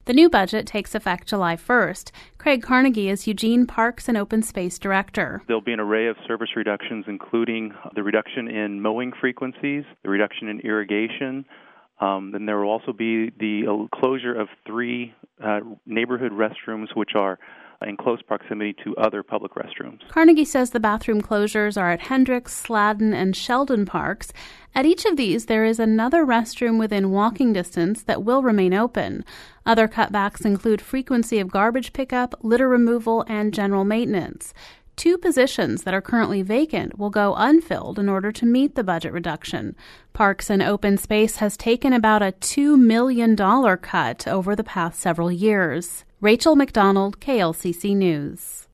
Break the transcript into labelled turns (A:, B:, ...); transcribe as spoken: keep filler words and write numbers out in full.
A: The new budget takes effect July first. Craig Carnegie is Eugene Parks and Open Space Director.
B: There'll be an array of service reductions, including the reduction in mowing frequencies, the reduction in irrigation. Um, then there will also be the closure of three uh, neighborhood restrooms, which are in close proximity to other public restrooms.
A: Carnegie says the bathroom closures are at Hendricks, Sladden, and Sheldon parks. At each of these, there is another restroom within walking distance that will remain open. Other cutbacks include frequency of garbage pickup, litter removal, and general maintenance. Two positions that are currently vacant will go unfilled in order to meet the budget reduction. Parks and Open Space has taken about a two million dollars cut over the past several years. Rachel McDonald, K L C C News.